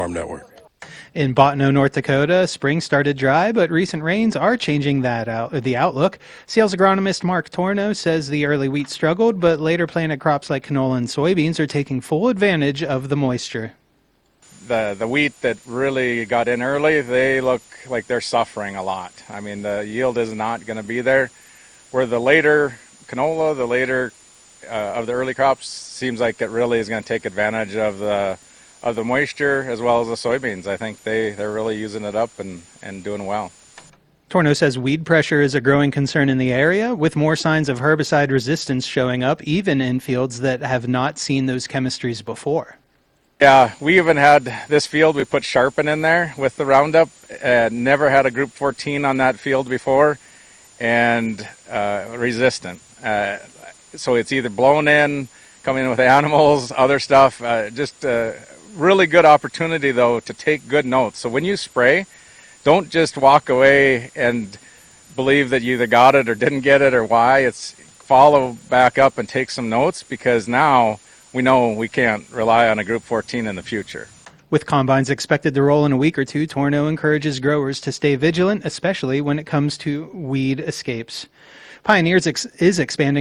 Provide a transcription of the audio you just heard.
farm network. In Bottineau, North Dakota, spring started dry, but recent rains are changing the outlook. Sales agronomist Mark Torno says the early wheat struggled, but later planted crops like canola and soybeans are taking full advantage of the moisture. The wheat that really got in early, they look like they're suffering a lot. I mean, the yield is not going to be there. Where the later canola, the later of the early crops, seems like it really is going to take advantage of the moisture as well as the soybeans. I think they're really using it up and doing well. Torno says weed pressure is a growing concern in the area, with more signs of herbicide resistance showing up, even in fields that have not seen those chemistries before. Yeah, we even had this field, we put Sharpen in there with the Roundup. Never had a Group 14 on that field before, and resistant. So it's either blown in, coming in with animals, other stuff. Just a really good opportunity, though, to take good notes. So when you spray, don't just walk away and believe that you either got it or didn't get it or why. It's follow back up and take some notes, because now we know we can't rely on a Group 14 in the future. With combines expected to roll in a week or two, Torno encourages growers to stay vigilant, especially when it comes to weed escapes. Pioneers is expanding